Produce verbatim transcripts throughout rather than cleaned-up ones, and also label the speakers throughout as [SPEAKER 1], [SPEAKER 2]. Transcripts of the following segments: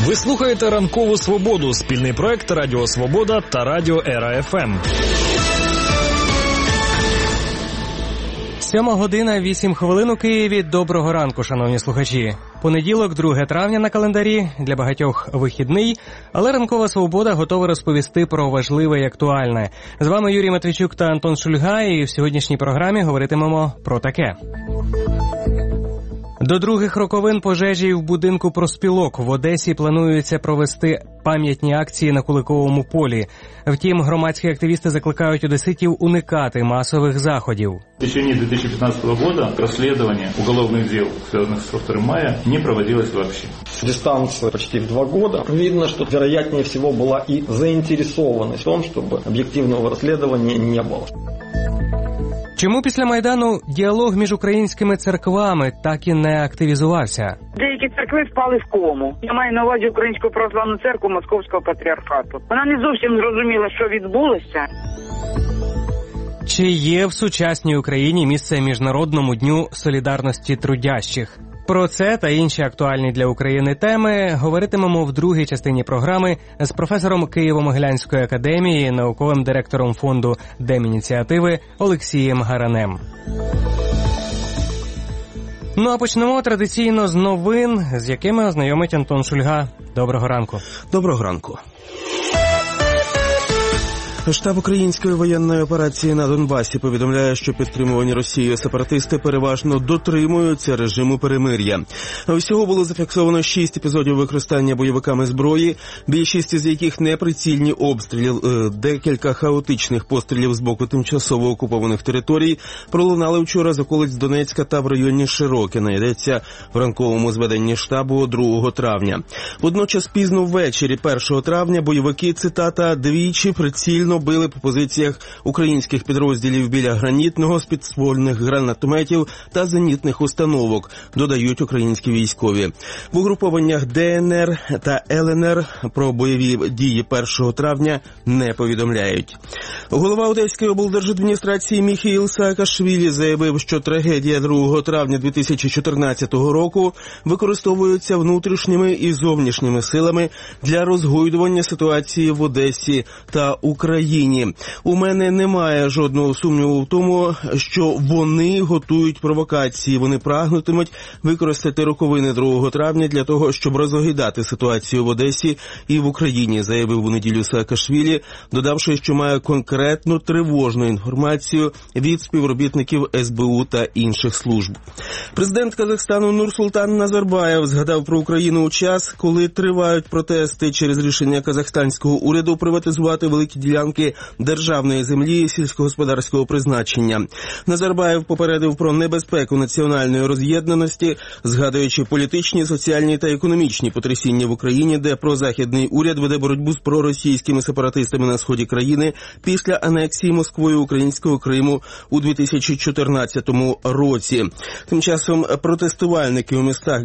[SPEAKER 1] Ви слухаєте «Ранкову Свободу» – спільний проект Радіо Свобода та Радіо Ера Еф Ем.
[SPEAKER 2] Сьома година, вісім хвилин у Києві. Доброго ранку, шановні слухачі. Понеділок, друге травня на календарі, для багатьох вихідний, але «Ранкова Свобода» готова розповісти про важливе і актуальне. З вами Юрій Матвійчук та Антон Шульга, і в сьогоднішній програмі говоритимемо про таке. До других роковин пожежі в будинку профспілок в Одесі планується провести пам'ятні акції на Куликовому полі. Втім, громадські активісти закликають одеситів уникати масових заходів.
[SPEAKER 3] В течение две тысячи пятнадцатого года расследование уголовных дел, связанных со вторым мая, не проводилось вообще.
[SPEAKER 4] Дистанция почти в два года. Видно, что вероятнее всего была и заинтересованность в том, чтобы объективного расследования не было.
[SPEAKER 2] Чому після Майдану діалог між українськими церквами так і не активізувався?
[SPEAKER 5] Деякі церкви впали в кому. Я маю на увазі Українську православну церкву Московського патріархату. Вона не зовсім зрозуміла, що відбулося.
[SPEAKER 2] Чи є в сучасній Україні місце Міжнародному дню солідарності трудящих? Про це та інші актуальні для України теми говоритимемо в другій частині програми з професором Києво-Могилянської академії, науковим директором фонду Демініціативи Олексієм Гаранем. Ну а почнемо традиційно з новин, з якими ознайомить Антон Шульга. Доброго ранку.
[SPEAKER 6] Доброго ранку. Штаб української воєнної операції на Донбасі повідомляє, що підтримувані Росією сепаратисти переважно дотримуються режиму перемир'я. Всього було зафіксовано шість епізодів використання бойовиками зброї, більшість з яких неприцільні обстріли, декілька хаотичних пострілів з боку тимчасово окупованих територій пролунали вчора з околиць Донецька та в районі Широкіна, йдеться в ранковому зведенні штабу другого травня. Водночас пізно ввечері першого травня бойовики, цитата, двічі прицільно били по позиціях українських підрозділів біля Гранітного з підствольних гранатометів та зенітних установок, додають українські військові. В угрупованнях Де Ен Ер та Ел Ен Ер про бойові дії першого травня не повідомляють. Голова Одеської облдержадміністрації Міхеїл Саакашвілі заявив, що трагедія другого травня дві тисячі чотирнадцятого року використовується внутрішніми і зовнішніми силами для розгойдування ситуації в Одесі та Україні. У мене немає жодного сумніву в тому, що вони готують провокації. Вони прагнутимуть використати роковини другого травня для того, щоб розгойдати ситуацію в Одесі і в Україні, заявив у неділю Саакашвілі, додавши, що має конкретну тривожну інформацію від співробітників Ес Бе У та інших служб. Президент Казахстану Нурсултан Назарбаєв згадав про Україну у час, коли тривають протести через рішення казахстанського уряду приватизувати великі ділянки державної землі і сільськогосподарського призначення. Назарбаєв попередив про небезпеку національної роз'єднаності, згадуючи політичні, соціальні та економічні потрясіння в Україні, де прозахідний уряд веде боротьбу з проросійськими сепаратистами на сході країни після анексії Москвою українського Криму у дві тисячі чотирнадцятому році. Тим часом протестувальники у містах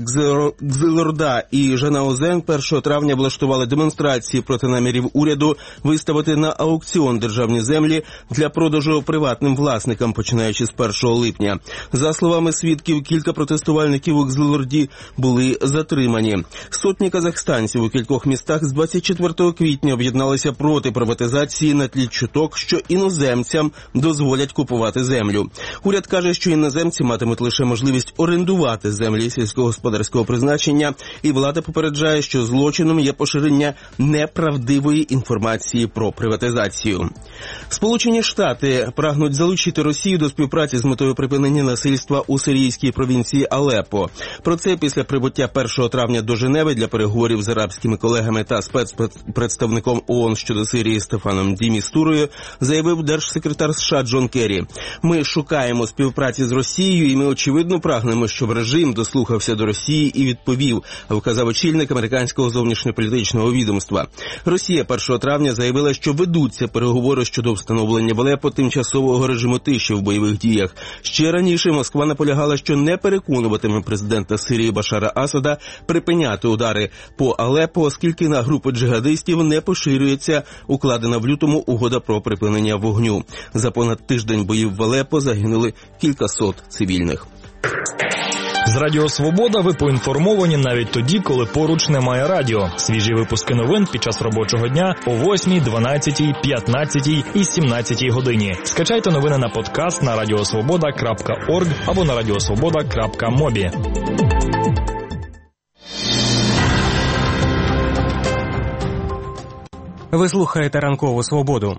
[SPEAKER 6] Гзилорда і Жанаозен першого травня влаштували демонстрації проти намірів уряду виставити на аукціон державні землі для продажу приватним власникам, починаючи з першого липня. За словами свідків, кілька протестувальників у Гзилорді були затримані. Сотні казахстанців у кількох містах з двадцять четвертого квітня об'єдналися проти приватизації на тлі чуток, що іноземцям дозволять купувати землю. Уряд каже, що іноземці матимуть лише можливість орендувати землі сільськогосподарського призначення, і влада попереджає, що злочином є поширення неправдивої інформації про приватизацію. Сполучені Штати прагнуть залучити Росію до співпраці з метою припинення насильства у сирійській провінції Алеппо. Про це після прибуття першого травня до Женеви для переговорів з арабськими колегами та спецпредставником ООН щодо Сирії Стефаном Ді Містурою заявив держсекретар США Джон Керрі. Ми шукаємо співпраці з Росією і ми очевидно прагнемо, щоб режим дослухався до Росії і відповів, вказав очільник американського зовнішньополітичного відомства. Росія першого травня заявила, що ведуться переговори щодо встановлення в Алеппо тимчасового режиму тиші в бойових діях. Ще раніше Москва наполягала, що не переконуватиме президента Сирії Башара Асада припиняти удари по Алеппо, оскільки на групи джихадистів не поширюється укладена в лютому угода про припинення вогню. За понад тиждень боїв в Алеппо загинули кількасот цивільних.
[SPEAKER 1] З Радіо Свобода ви поінформовані навіть тоді, коли поруч немає радіо. Свіжі випуски новин під час робочого дня о восьмій, дванадцятій, п'ятнадцятій і сімнадцятій годині. Скачайте новини на подкаст на радіосвобода крапка орг або на радіосвобода крапка мобі.
[SPEAKER 2] Ви слухаєте «Ранкову свободу».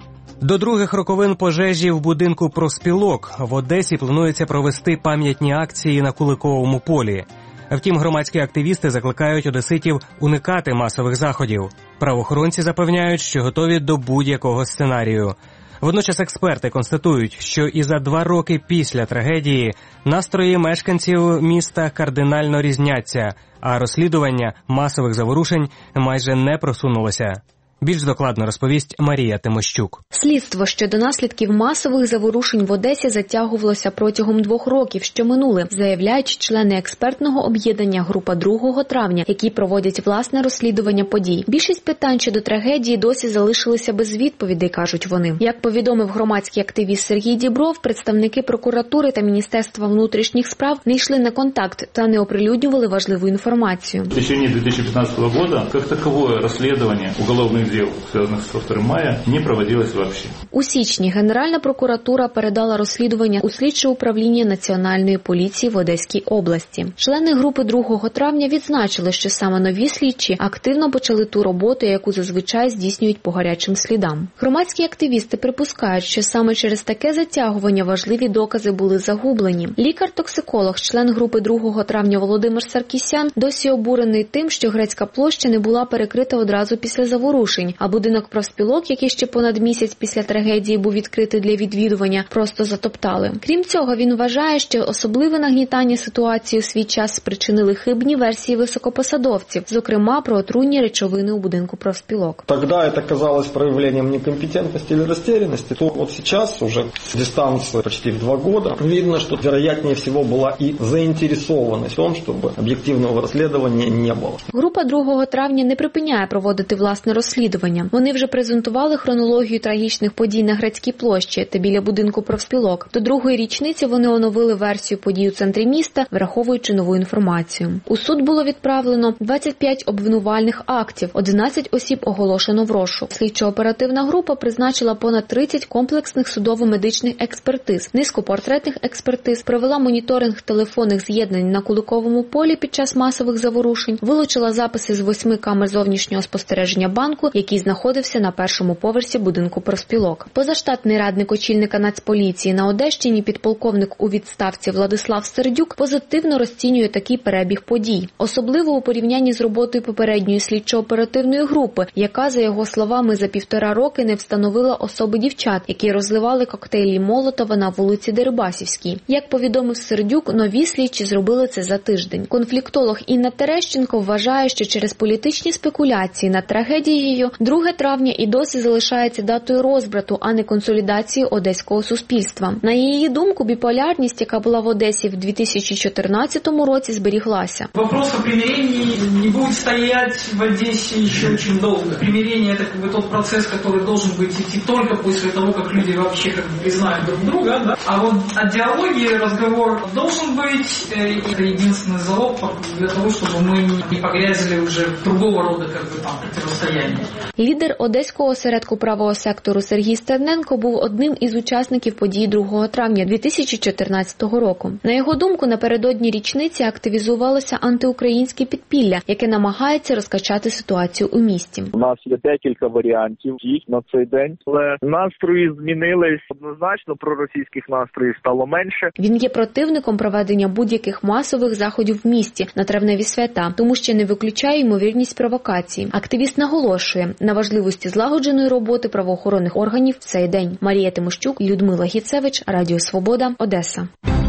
[SPEAKER 2] До других роковин пожежі в будинку профспілок в Одесі планується провести пам'ятні акції на Куликовому полі. Втім, громадські активісти закликають одеситів уникати масових заходів. Правоохоронці запевняють, що готові до будь-якого сценарію. Водночас експерти констатують, що і за два роки після трагедії настрої мешканців міста кардинально різняться, а розслідування масових заворушень майже не просунулося. Більш докладно розповість Марія Тимощук.
[SPEAKER 7] Слідство щодо наслідків масових заворушень в Одесі затягувалося протягом двох років, що минули, заявляють члени експертного об'єднання «Група другого травня», які проводять власне розслідування подій. Більшість питань щодо трагедії досі залишилися без відповідей, кажуть вони. Як повідомив громадський активіст Сергій Дібров, представники прокуратури та Міністерства внутрішніх справ не йшли на контакт та не оприлюднювали важливу інформацію.
[SPEAKER 3] В течение две тысячи пятнадцатого года как таковое расследование уголовных дел, связанных с вторым мая, не проводилось вообще.
[SPEAKER 7] У січні Генеральна прокуратура передала розслідування у слідче управління Національної поліції в Одеській області. Члени групи другого травня відзначили, що саме нові слідчі активно почали ту роботу, яку зазвичай здійснюють по гарячим слідам. Громадські активісти припускають, що саме через таке затягування важливі докази були загублені. Лікар-токсиколог, член групи другого травня Володимир Саркісян, досі обурений тим, що Грецька площа не була перекрита одразу після заворушень, а будинок профспілок, який ще понад місяць після трагедії був відкритий для відвідування, просто затоптали. Крім цього, він вважає, що особливе нагнітання ситуації у свій час спричинили хибні версії високопосадовців, зокрема про отруйні речовини у будинку профспілок.
[SPEAKER 4] Тогда это казалось проявлением некомпетентности или растерянности, то вот сейчас уже с дистанции почти в два года видно, что вероятнее всего была и заинтересованность в том, чтобы объективного расследования не было.
[SPEAKER 7] Група другого травня не припиняє проводити власне розслідування. Вони вже презентували хронологію трагічних подій на Грецькій площі та біля будинку профспілок. До другої річниці вони оновили версію подій у центрі міста, враховуючи нову інформацію. У суд було відправлено двадцять п'ять обвинувальних актів, одинадцять осіб оголошено в розшук. Слідчо-оперативна група призначила понад тридцять комплексних судово-медичних експертиз, низку портретних експертиз, провела моніторинг телефонних з'єднань на Куликовому полі під час масових заворушень, вилучила записи з восьми камер зовнішнього спостереження банку, який знаходився на першому поверсі будинку профспілок. Позаштатний радник очільника Нацполіції на Одещині, підполковник у відставці Владислав Сердюк, позитивно розцінює такий перебіг подій. Особливо у порівнянні з роботою попередньої слідчо-оперативної групи, яка, за його словами, за півтора роки не встановила особи дівчат, які розливали коктейлі Молотова на вулиці Дерибасівській. Як повідомив Сердюк, нові слідчі зробили це за тиждень. Конфліктолог Інна Терещенко вважає, що через політичні спекуляції над трагедією друге травня і досі залишається датою розбрату, а не консолідації одеського суспільства. На її думку, біполярність, яка була в Одесі в дві тисячі чотирнадцятому році, зберіглася.
[SPEAKER 8] Вопрос о примирении не будет стоять в Одессе еще очень долго. Примирение – это как бы тот процесс, который должен быть идти только после того, как люди вообще как бы признают друг друга. Да? А вот о диалоге разговор должен быть, и это единственный залог для того, чтобы мы не погрязли уже в другого рода как бы там противостояние.
[SPEAKER 7] Лідер Одеського осередку правого сектору Сергій Стерненко був одним із учасників подій другого травня дві тисячі чотирнадцятого року. На його думку, напередодні річниці активізувалося антиукраїнське підпілля, яке намагається розкачати ситуацію у місті.
[SPEAKER 9] У нас є декілька варіантів дій на цей день, але настрої змінились однозначно, проросійських настроїв стало менше.
[SPEAKER 7] Він є противником проведення будь-яких масових заходів в місті на травневі свята, тому що не виключає ймовірність провокацій. Активіст наголошує на важливості злагодженої роботи правоохоронних органів в цей день. Марія Тимощук, Людмила Гіцевич, Радіо Свобода, Одеса.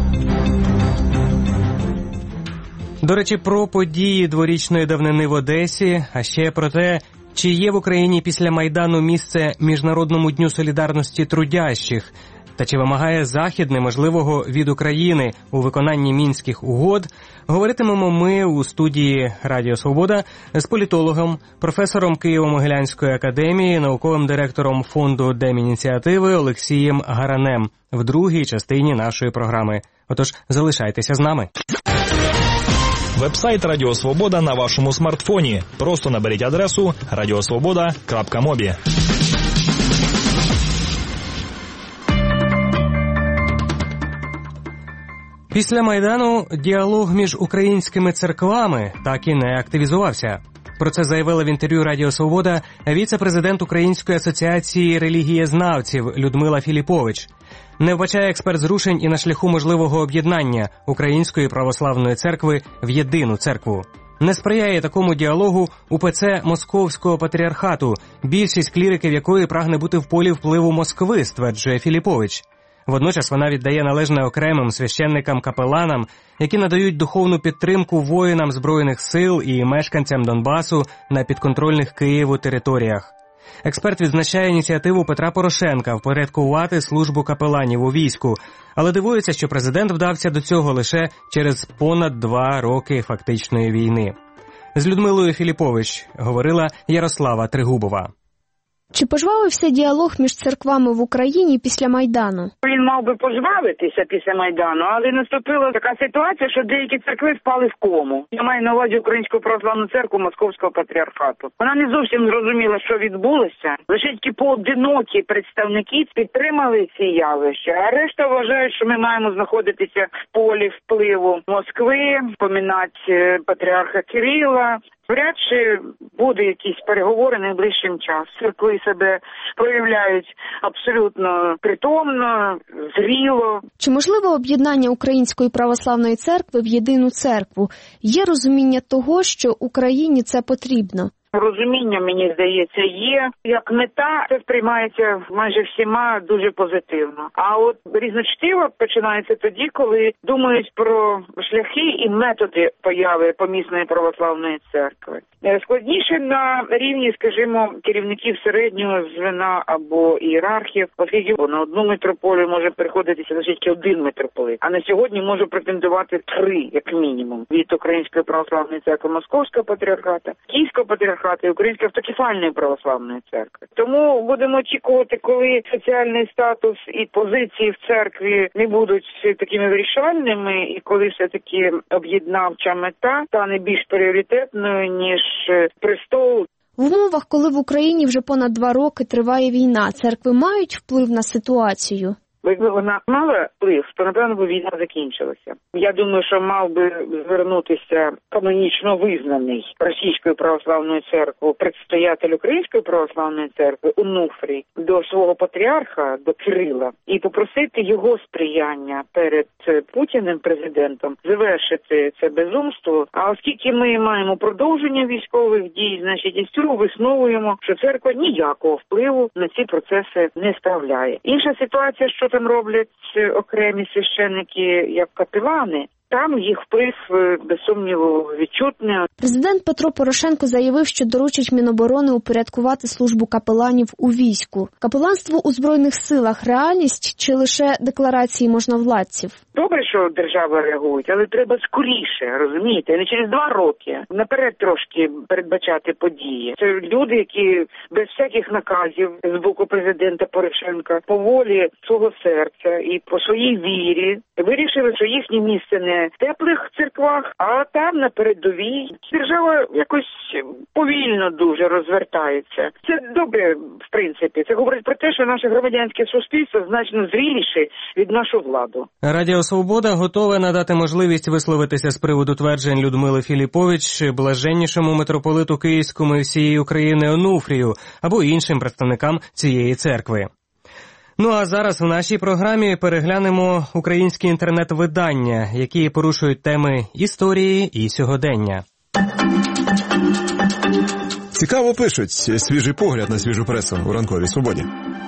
[SPEAKER 2] До речі, про події дворічної давнини в Одесі, а ще про те, чи є в Україні після Майдану місце Міжнародному дню солідарності трудящих, та чи вимагає Захід неможливого від України у виконанні Мінських угод, говоритимемо ми у студії Радіо Свобода з політологом, професором Києво-Могилянської академії, науковим директором фонду Демініціативи Олексієм Гаранем в другій частині нашої програми. Отож, залишайтеся з нами.
[SPEAKER 1] Вебсайт Радіо Свобода на вашому смартфоні. Просто наберіть адресу радіосвобода крапка мобі.
[SPEAKER 2] Після Майдану діалог між українськими церквами так і не активізувався. Про це заявила в інтерв'ю Радіо Свобода віце-президент Української асоціації релігієзнавців Людмила Філіпович. Не вбачає експерт зрушень і на шляху можливого об'єднання Української православної церкви в єдину церкву. Не сприяє такому діалогу УПЦ Московського патріархату, більшість кліриків якої прагне бути в полі впливу Москви, стверджує Філіпович. Водночас вона віддає належне окремим священникам-капеланам, які надають духовну підтримку воїнам Збройних сил і мешканцям Донбасу на підконтрольних Києву територіях. Експерт відзначає ініціативу Петра Порошенка впорядкувати службу капеланів у війську, але дивується, що президент вдався до цього лише через понад два роки фактичної війни. З Людмилою Філіпович говорила Ярослава Тригубова.
[SPEAKER 10] Чи пожвавився діалог між церквами в Україні після Майдану?
[SPEAKER 5] Він мав би пожвавитися після Майдану, але наступила така ситуація, що деякі церкви впали в кому. Я маю на увазі Українську православну церкву Московського патріархату. Вона не зовсім зрозуміла, що відбулося. Лише тільки поодинокі представники підтримали ці явища, а решта вважають, що ми маємо знаходитися в полі впливу Москви, помінати патріарха Кирила. Вряд чи буде якісь переговори найближчим часом. Церкви себе проявляють абсолютно притомно, зріло.
[SPEAKER 10] Чи можливо об'єднання Української православної церкви в єдину церкву? Є розуміння того, що Україні це потрібно?
[SPEAKER 5] Розуміння, мені здається, є. Як мета, це сприймається майже всіма дуже позитивно. А от різночтиво починається тоді, коли думають про шляхи і методи появи помісної православної церкви. Складніше на рівні, скажімо, керівників середнього звена або ієрархів, оскільки на одну митрополію може приходитися лише тільки один митрополит, а на сьогодні може претендувати три, як мінімум, від Української православної церкви Московського патріархата, Київського патріархату і Української автокефальної православної церкви. Тому будемо очікувати, коли соціальний статус і позиції в церкві не будуть такими вирішальними, і коли все-таки об'єднавча мета стане більш пріоритетною, ніж престол.
[SPEAKER 10] В умовах, коли в Україні вже понад два роки триває війна, церкви мають вплив на ситуацію?
[SPEAKER 5] Якби вона мала вплив, то, напевно, б війна закінчилася. Я думаю, що мав би звернутися канонічно визнаний Російською православною церквою предстоятель Української православної церкви Онуфрій до свого патріарха, до Кирила, і попросити його сприяння перед Путіним президентом завершити це безумство. А оскільки ми маємо продовження військових дій, значить, із цього висновуємо, що церква ніякого впливу на ці процеси не справляє. Інша ситуація, що там роблять окремі священники як капелани, там їх вплив, без сумніву, відчутний.
[SPEAKER 10] Президент Петро Порошенко заявив, що доручить Міноборони упорядкувати службу капеланів у війську. Капеланство у Збройних силах – реальність чи лише декларації можновладців?
[SPEAKER 5] Добре, що держава реагує, але треба скоріше, розумієте, не через два роки. Наперед трошки передбачати події. Це люди, які без всяких наказів з боку президента Порошенка по волі свого серця і по своїй вірі вирішили, що їхнє місце не в теплих церквах, а там на передовій. Держава якось повільно дуже розвертається. Це добре, в принципі. Це говорить про те, що наше громадянське суспільство значно зріліше від нашу владу.
[SPEAKER 2] Радіо Свобода готове надати можливість висловитися з приводу тверджень Людмили Філіпович блаженнішому митрополиту Київському і всієї України Онуфрію або іншим представникам цієї церкви. Ну а зараз в нашій програмі переглянемо українські інтернет-видання, які порушують теми історії і сьогодення.
[SPEAKER 11] Цікаво пишуть. Свіжий погляд на свіжу пресу у ранковій свободі.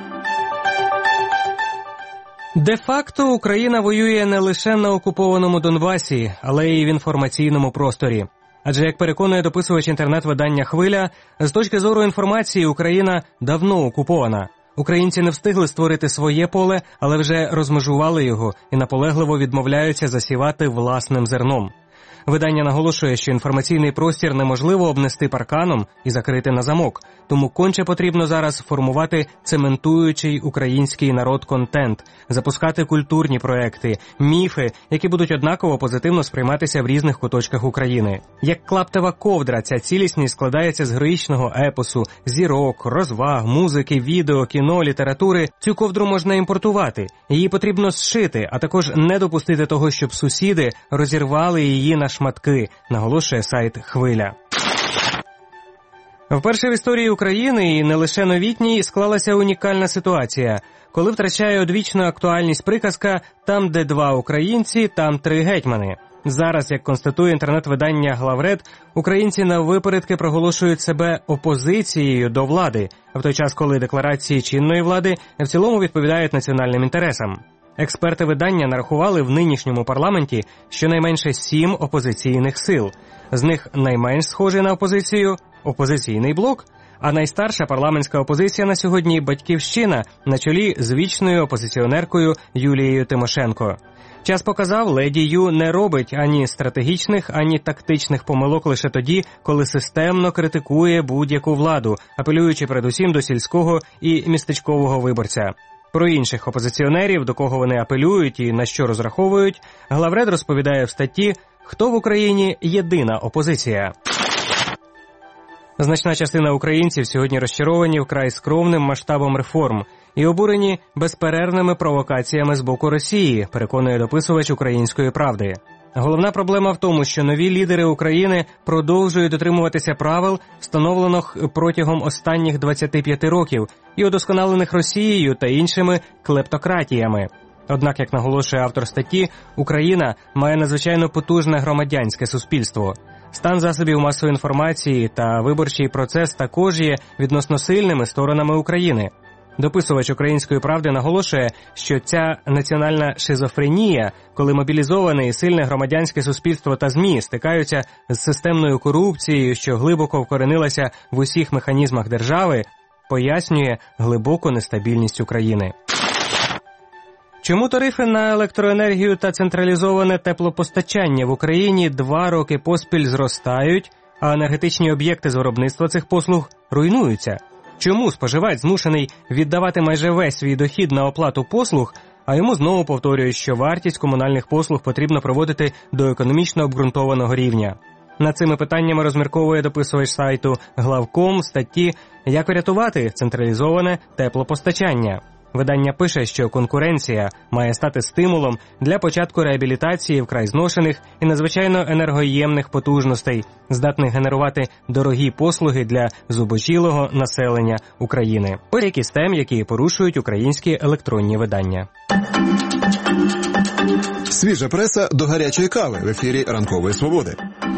[SPEAKER 2] Де-факто Україна воює не лише на окупованому Донбасі, але й в інформаційному просторі. Адже, як переконує дописувач інтернет-видання «Хвиля», з точки зору інформації Україна давно окупована. Українці не встигли створити своє поле, але вже розмежували його і наполегливо відмовляються засівати власним зерном. Видання наголошує, що інформаційний простір неможливо обнести парканом і закрити на замок, тому конче потрібно зараз формувати цементуючий український народ-контент, запускати культурні проекти, міфи, які будуть однаково позитивно сприйматися в різних куточках України. Як клаптева ковдра, ця цілісність складається з героїчного епосу, зірок, розваг, музики, відео, кіно, літератури. Цю ковдру можна імпортувати, її потрібно зшити, а також не допустити того, щоб сусіди розірвали її на шматки, наголошує сайт «Хвиля». Вперше в історії України, і не лише новітній, склалася унікальна ситуація, коли втрачає одвічну актуальність приказка «там, де два українці, там три гетьмани». Зараз, як констатує інтернет-видання «Главред», українці наввипередки проголошують себе опозицією до влади, в той час, коли декларації чинної влади в цілому відповідають національним інтересам. Експерти видання нарахували в нинішньому парламенті щонайменше сім опозиційних сил. З них найменш схожий на опозицію – «Опозиційний блок», а найстарша парламентська опозиція на сьогодні – «Батьківщина» на чолі з вічною опозиціонеркою Юлією Тимошенко. Час показав, леді Ю не робить ані стратегічних, ані тактичних помилок лише тоді, коли системно критикує будь-яку владу, апелюючи передусім до сільського і містечкового виборця. Про інших опозиціонерів, до кого вони апелюють і на що розраховують, Главред розповідає в статті «Хто в Україні єдина опозиція?». Значна частина українців сьогодні розчаровані вкрай скромним масштабом реформ і обурені безперервними провокаціями з боку Росії, переконує дописувач «Української правди». Головна проблема в тому, що нові лідери України продовжують дотримуватися правил, встановлених протягом останніх двадцяти п'яти років і удосконалених Росією та іншими клептократіями. Однак, як наголошує автор статті, Україна має надзвичайно потужне громадянське суспільство. Стан засобів масової інформації та виборчий процес також є відносно сильними сторонами України. Дописувач «Української правди» наголошує, що ця національна шизофренія, коли мобілізоване і сильне громадянське суспільство та ЗМІ стикаються з системною корупцією, що глибоко вкоренилася в усіх механізмах держави, пояснює глибоку нестабільність України. Чому тарифи на електроенергію та централізоване теплопостачання в Україні два роки поспіль зростають, а енергетичні об'єкти з виробництва цих послуг руйнуються? Чому споживач змушений віддавати майже весь свій дохід на оплату послуг, а йому знову повторюють, що вартість комунальних послуг потрібно приводити до економічно обґрунтованого рівня? Над цими питаннями розмірковує дописувач сайту Главком в статті «Як врятувати централізоване теплопостачання». Видання пише, що конкуренція має стати стимулом для початку реабілітації вкрай зношених і надзвичайно енергоємних потужностей, здатних генерувати дорогі послуги для зубожілого населення України. Деякі з тем, які порушують українські електронні видання.
[SPEAKER 11] Свіжа преса до гарячої кави в ефірі «Ранкової свободи».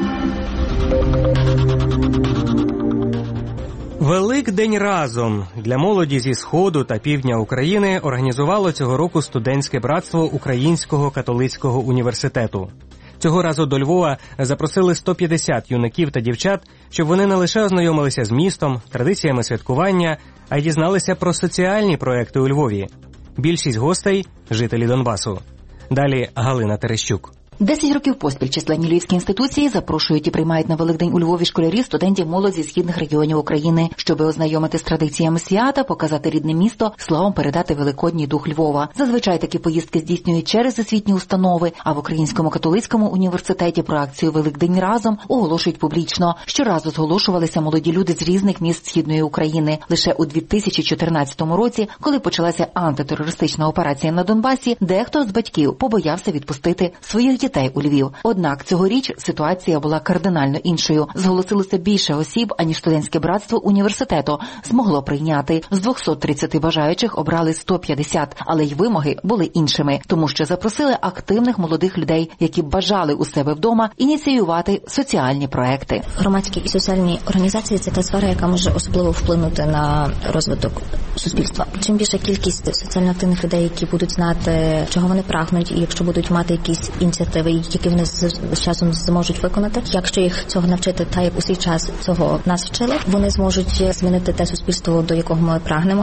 [SPEAKER 2] Великдень разом для молоді зі Сходу та Півдня України організувало цього року студентське братство Українського католицького університету. Цього разу до Львова запросили сто п'ятдесят юнаків та дівчат, щоб вони не лише ознайомилися з містом, традиціями святкування, а й дізналися про соціальні проекти у Львові. Більшість гостей – жителі Донбасу. Далі Галина Терещук.
[SPEAKER 12] Десять років поспіль численні львівські інституції запрошують і приймають на Великдень у Львові школярів, студентів, молодь зі східних регіонів України, щоби ознайомити з традиціями свята, показати рідне місто, словом передати великодній дух Львова. Зазвичай такі поїздки здійснюють через освітні установи, а в Українському католицькому університеті про акцію «Великдень разом» оголошують публічно. Щоразу зголошувалися молоді люди з різних міст Східної України. Лише у дві тисячі чотирнадцятому році, коли почалася антитерористична операція на Донбасі, дехто з батьків побоявся відпустити своїх дітей дітей у Львів. Однак цьогоріч ситуація була кардинально іншою. Зголосилося більше осіб, аніж студентське братство університету змогло прийняти. З двохсот тридцяти бажаючих обрали сто п'ятдесят, але й вимоги були іншими, тому що запросили активних молодих людей, які бажали у себе вдома ініціювати соціальні проекти.
[SPEAKER 13] Громадські і соціальні організації – це та сфера, яка може особливо вплинути на розвиток суспільства. Чим більша кількість соціально активних людей, які будуть знати, чого вони прагнуть, і якщо будуть мати якісь ініціативи, які вони з часом зможуть виконати, якщо їх цього навчити, та як у свій час цього нас вчили, вони зможуть змінити те суспільство, до якого ми прагнемо.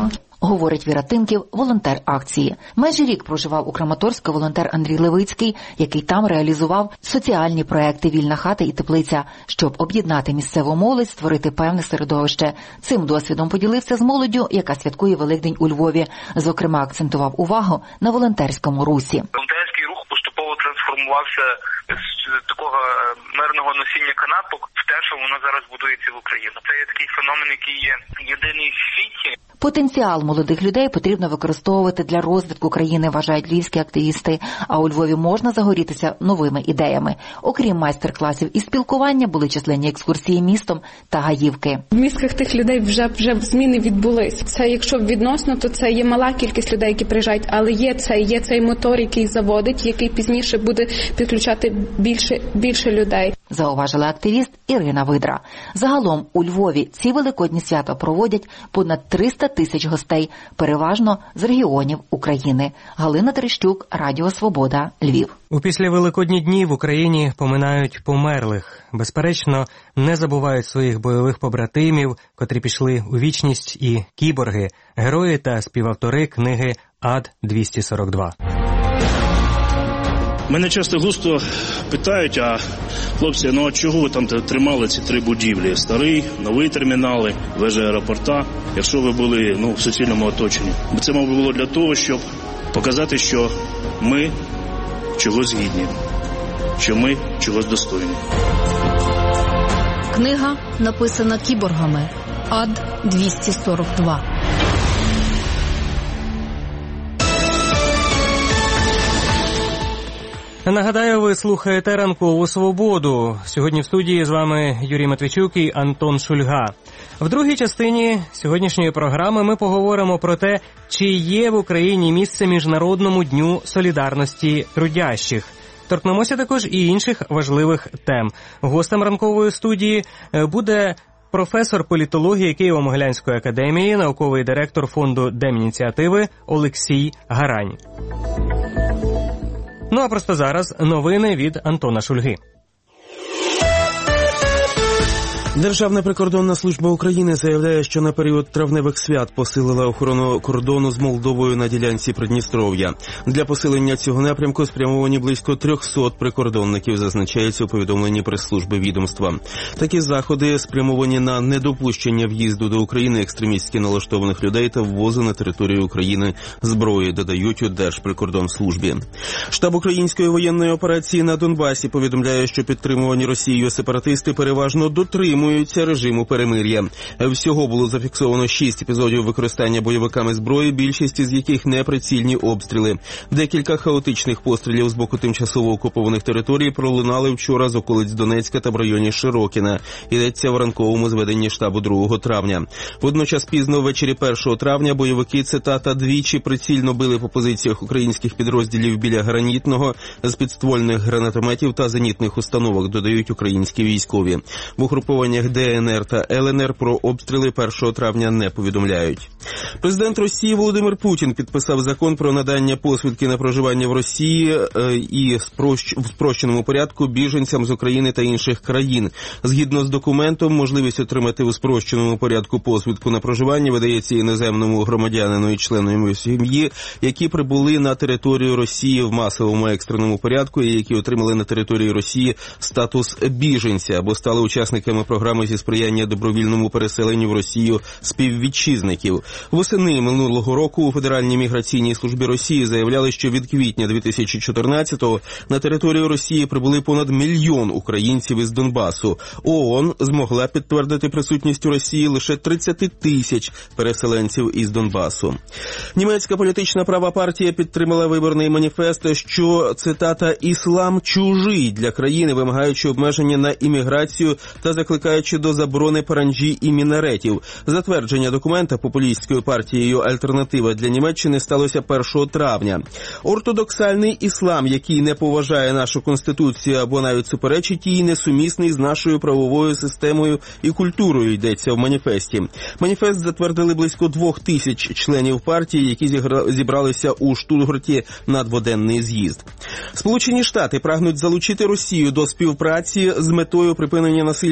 [SPEAKER 12] говорить Віра Тимків, волонтер акції. Майже рік проживав у Краматорську волонтер Андрій Левицький, який там реалізував соціальні проекти «Вільна хата» і «Теплиця», щоб об'єднати місцеву молодь, створити певне середовище. Цим досвідом поділився з молоддю, яка святкує Великдень у Львові. Зокрема, акцентував увагу на волонтерському русі.
[SPEAKER 14] Волонтерський рух поступово трансформувався з такого мирного носіння канапок в те, що воно зараз будується в Україні. Це є такий феномен, який є єдиний в світі.
[SPEAKER 12] Потенціал молодих людей потрібно використовувати для розвитку країни, вважають львівські активісти. А у Львові можна загорітися новими ідеями. Окрім майстер-класів і спілкування, були численні екскурсії містом та гаївки.
[SPEAKER 15] В мізках тих людей вже, вже зміни відбулись. Це, якщо відносно, то це є мала кількість людей, які приїжджають, але є цей, є цей мотор, який заводить, який пізніше буде підключати більше, більше людей.
[SPEAKER 12] Зауважила активіст Ірина Видра. Загалом у Львові ці великодні свята проводять понад триста тисяч гостей, переважно з регіонів України. Галина Терещук, Радіо Свобода, Львів.
[SPEAKER 2] У післявеликодні дні в Україні поминають померлих. Безперечно, не забувають своїх бойових побратимів, котрі пішли у вічність, і кіборги, герої та співавтори книги Ад двісті сорок два.
[SPEAKER 16] Мене часто густо питають, а хлопці, ну а чого ви там тримали ці три будівлі? Старий, новий термінали, вежа аеропорта, якщо ви були ну, в суцільному оточенні. Це, мабуть, було для того, щоб показати, що ми чогось гідні, що ми чогось достойні.
[SPEAKER 17] Книга написана кіборгами Ад двісті сорок два.
[SPEAKER 2] Нагадаю, ви слухаєте «Ранкову свободу». Сьогодні в студії з вами Юрій Матвійчук і Антон Шульга. В другій частині сьогоднішньої програми ми поговоримо про те, чи є в Україні місце Міжнародному дню солідарності трудящих. Торкнемося також і інших важливих тем. Гостем ранкової студії буде професор політології Києво-Могилянської академії, науковий директор фонду Демініціативи Олексій Гарань. Ну а просто зараз новини від Антона Шульги.
[SPEAKER 6] Державна прикордонна служба України заявляє, що на період травневих свят посилила охорону кордону з Молдовою на ділянці Придністров'я. Для посилення цього напрямку спрямовані близько триста прикордонників, зазначається у повідомленні прес-служби відомства. Такі заходи спрямовані на недопущення в'їзду до України екстремістськи налаштованих людей та ввозу на територію України зброї, додають у Держприкордонслужбі. Штаб української воєнної операції на Донбасі повідомляє, що підтримувані Росією сепаратисти переважно дотримують режиму перемир'я. Всього було зафіксовано шість епізодів використання бойовиками зброї, більшість із яких неприцільні обстріли. Декілька хаотичних пострілів з боку тимчасово окупованих територій пролунали вчора з околиць Донецька та в районі Широкіна. Йдеться в ранковому зведенні штабу другого травня. Водночас пізно ввечері першого травня бойовики, цитата, двічі прицільно били по позиціях українських підрозділів біля Гранітного з підствольних гранатометів та зенітних установок, додають українські військові. В угрупованні Де Ен Ер та Ел Ен Ер про обстріли першого травня не повідомляють. Президент Росії Володимир Путін підписав закон про надання посвідки на проживання в Росії і в спрощеному порядку біженцям з України та інших країн. Згідно з документом, можливість отримати у спрощеному порядку посвідку на проживання видається іноземному громадянину і членам сім'ї, які прибули на територію Росії в масовому екстреному порядку і які отримали на території Росії статус біженця або стали учасниками програми зі сприяння добровільному переселенню в Росію співвітчизників. Восени минулого року у Федеральній міграційній службі Росії заявляли, що від квітня дві тисячі чотирнадцятого на територію Росії прибули понад мільйон українців із Донбасу. ООН змогла підтвердити присутність у Росії лише тридцять тисяч переселенців із Донбасу. Німецька політична права партія підтримала виборний маніфест, що, цитата, «іслам чужий для країни, вимагаючи обмеження на імміграцію та закликаючи до заборони паранджі і мінаретів». Затвердження документа популістською партією «Альтернатива для Німеччини» сталося першого травня. Ортодоксальний іслам, який не поважає нашу конституцію або навіть суперечить їй, несумісний з нашою правовою системою і культурою, йдеться в маніфесті. Маніфест затвердили близько двох тисяч членів партії, які зібралися у Штутгарті на дводенний з'їзд. Сполучені Штати прагнуть залучити Росію до співпраці з метою припинення насильства в Сирійській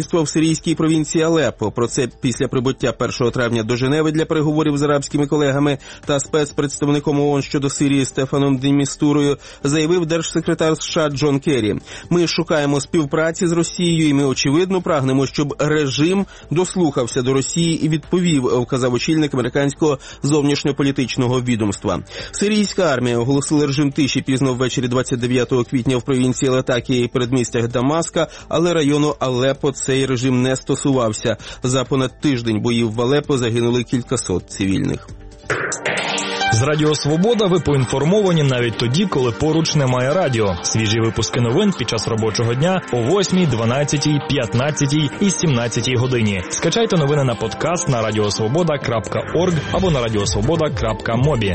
[SPEAKER 6] сирійській провінції Алеппо. Про це після прибуття першого травня до Женеви для переговорів з арабськими колегами та спецпредставником ООН щодо Сирії Стефаном де Містурою заявив держсекретар США Джон Керрі. Ми шукаємо співпраці з Росією і ми, очевидно, прагнемо, щоб режим дослухався до Росії і відповів, вказав очільник американського зовнішньополітичного відомства. Сирійська армія оголосила режим тиші пізно ввечері двадцять дев'ятого квітня в провінції Латакії і передмістях Дамаска, але району Алеппо цей режим не стосувався. За понад тиждень боїв в Алеппо загинули кількасот цивільних.
[SPEAKER 1] З Радіо Свобода ви поінформовані навіть тоді, коли поруч немає радіо. Свіжі випуски новин під час робочого дня о восьмій, дванадцятій, п'ятнадцятій і сімнадцятій годині. Скачайте новини на подкаст на радіосвобода крапка орг або на радіосвобода крапка мобі.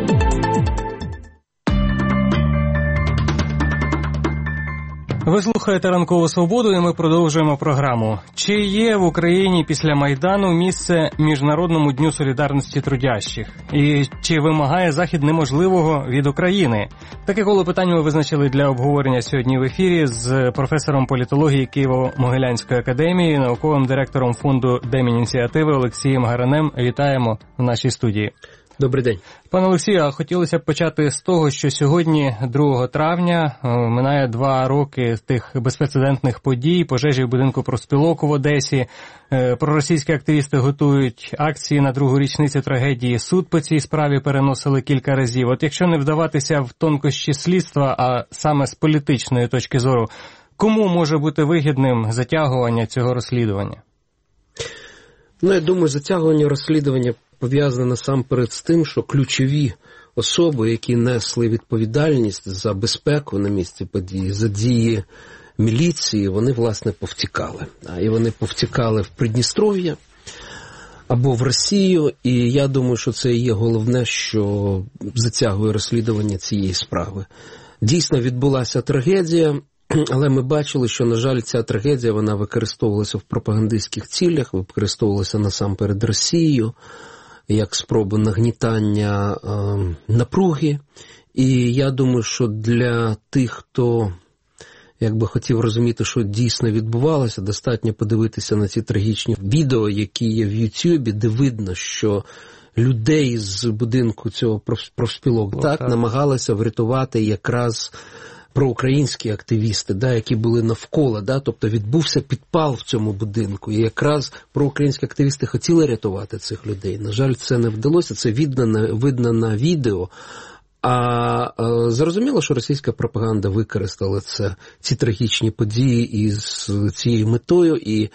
[SPEAKER 2] Ви слухаєте «Ранкову свободу» і ми продовжуємо програму. Чи є в Україні після Майдану місце Міжнародному дню солідарності трудящих? І чи вимагає Захід неможливого від України? Таке коло питань ми визначили для обговорення сьогодні в ефірі з професором політології Києво-Могилянської академії, науковим директором фонду Демініціативи Олексієм Гаранем. Вітаємо в нашій студії.
[SPEAKER 18] Добрий день.
[SPEAKER 2] Пане Олексію, а хотілося б почати з того, що сьогодні, другого травня, минає два роки тих безпрецедентних подій, пожежі в будинку профспілок в Одесі. Проросійські активісти готують акції на другу річницю трагедії. Суд по цій справі переносили кілька разів. От якщо не вдаватися в тонкощі слідства, а саме з політичної точки зору, кому може бути вигідним затягування цього розслідування?
[SPEAKER 18] Ну, я думаю, затягування розслідування пов'язане насамперед з тим, що ключові особи, які несли відповідальність за безпеку на місці події, за дії міліції, вони, власне, повтікали. І вони повтікали в Придністров'я або в Росію, і я думаю, що це є головне, що затягує розслідування цієї справи. Дійсно, відбулася трагедія, але ми бачили, що, на жаль, ця трагедія, вона використовувалася в пропагандистських цілях, використовувалася насамперед Росією, як спробу нагнітання е, напруги. І я думаю, що для тих, хто якби хотів розуміти, що дійсно відбувалося, достатньо подивитися на ці трагічні відео, які є в Ютубі, де видно, що людей з будинку цього профспілок так, намагалися врятувати якраз проукраїнські активісти, да, які були навколо, да, тобто відбувся підпал в цьому будинку, і якраз проукраїнські активісти хотіли рятувати цих людей. На жаль, це не вдалося, це видно на, видно на відео. А, а зрозуміло, що російська пропаганда використала це, ці трагічні події із цією метою, і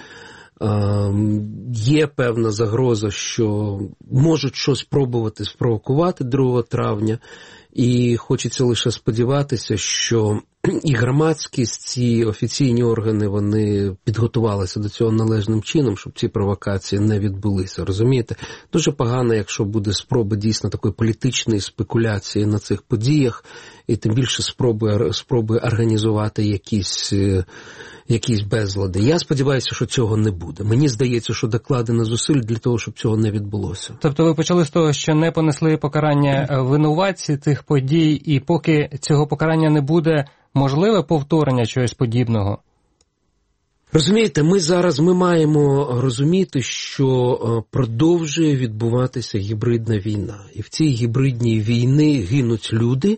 [SPEAKER 18] а, є певна загроза, що можуть щось спробувати спровокувати другого травня, і хочеться лише сподіватися, що і громадськість, ці офіційні органи, вони підготувалися до цього належним чином, щоб ці провокації не відбулися, розумієте? Дуже погано, якщо буде спроба дійсно такої політичної спекуляції на цих подіях, і тим більше спроби, спроби організувати якісь, якісь безлади. Я сподіваюся, що цього не буде. Мені здається, що докладено зусиль для того, щоб цього не відбулося.
[SPEAKER 2] Тобто ви почали з того, що не понесли покарання винуватці цих подій, і поки цього покарання не буде, можливе повторення чогось подібного?
[SPEAKER 18] Розумієте, ми зараз ми маємо розуміти, що продовжує відбуватися гібридна війна. І в цій гібридній війні гинуть люди,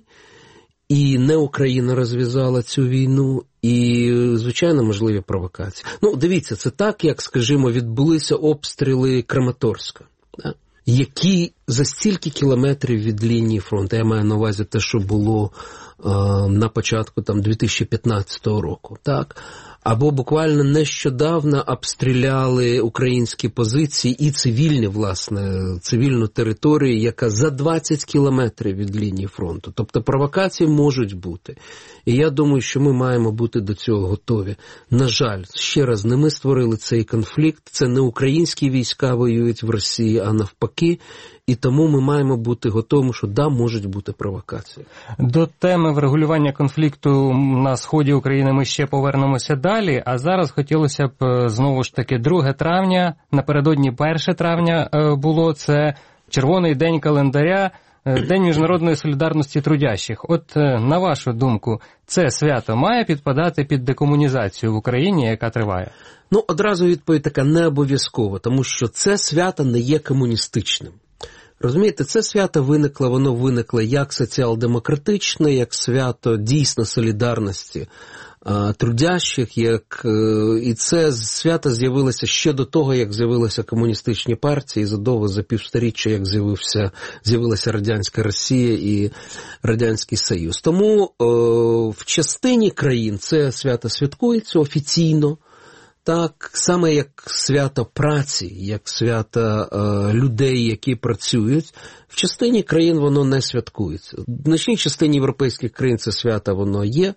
[SPEAKER 18] і не Україна розв'язала цю війну, і, звичайно, можливі провокації. Ну, дивіться, це так, як, скажімо, відбулися обстріли Краматорська, да? Які за стільки кілометрів від лінії фронту, я маю на увазі те, що було е, на початку там, дві тисячі п'ятнадцятого року, так? Або буквально нещодавно обстріляли українські позиції і цивільні, власне, цивільну територію, яка за двадцять кілометрів від лінії фронту. Тобто провокації можуть бути. І я думаю, що ми маємо бути до цього готові. На жаль, ще раз, не ми створили цей конфлікт, це не українські війська воюють в Росії, а навпаки. І тому ми маємо бути готовими, що да, можуть бути провокації.
[SPEAKER 2] До теми врегулювання конфлікту на сході України ми ще повернемося далі, а зараз хотілося б знову ж таки друге травня, напередодні перше травня було, це червоний день календаря, День міжнародної солідарності трудящих. От, на вашу думку, це свято має підпадати під декомунізацію в Україні, яка триває?
[SPEAKER 18] Ну, одразу відповідь така: не обов'язково, тому що це свято не є комуністичним. Розумієте, це свято виникло, воно виникло як соціал-демократичне, як свято дійсно солідарності а, трудящих, як, і це свято з'явилося ще до того, як з'явилися комуністичні партії, задовго за півсторіччя, як з'явився, з'явилася Радянська Росія і Радянський Союз. Тому о, в частині країн це свято святкується офіційно, так, саме як свято праці, як свято е, людей, які працюють, в частині країн воно не святкується. В значній частині європейських країн це свято воно є,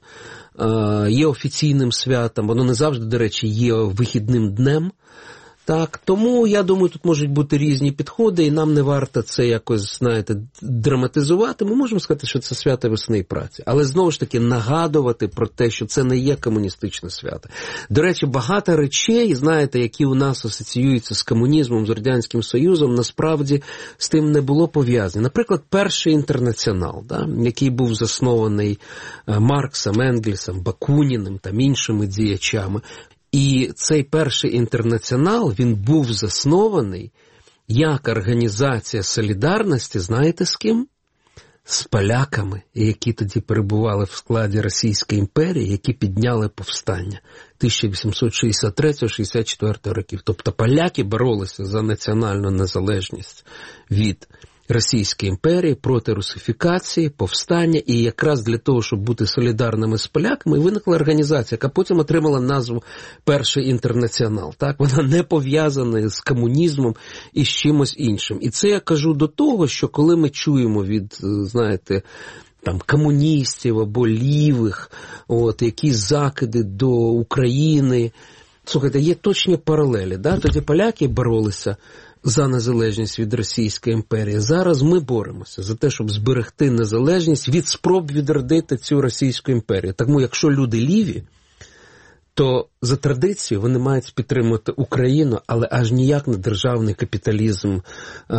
[SPEAKER 18] е, є офіційним святом, воно не завжди, до речі, є вихідним днем. Так, тому, я думаю, тут можуть бути різні підходи, і нам не варто це якось, знаєте, драматизувати. Ми можемо сказати, що це свято весни і праці. Але, знову ж таки, нагадувати про те, що це не є комуністичне свято. До речі, багато речей, знаєте, які у нас асоціюються з комунізмом, з Радянським Союзом, насправді з тим не було пов'язано. Наприклад, перший інтернаціонал, да, який був заснований Марксом, Енгельсом, Бакуніним та іншими діячами. І цей перший інтернаціонал, він був заснований як організація солідарності, знаєте з ким? З поляками, які тоді перебували в складі Російської імперії, які підняли повстання тисяча вісімсот шістдесят третього - шістдесят четвертого років. Тобто поляки боролися за національну незалежність від Російської імперії, проти русифікації, повстання, і якраз для того, щоб бути солідарними з поляками, виникла організація, яка потім отримала назву Перший інтернаціонал. Так? Вона не пов'язана з комунізмом і з чимось іншим. І це я кажу до того, що коли ми чуємо від, знаєте, там, комуністів або лівих, от, якісь закиди до України, слухайте, є точні паралелі. Да? Тоді поляки боролися за незалежність від Російської імперії. Зараз ми боремося за те, щоб зберегти незалежність від спроб відродити цю Російську імперію. Тому якщо люди ліві, то за традицією вони мають підтримувати Україну, але аж ніяк не державний капіталізм а,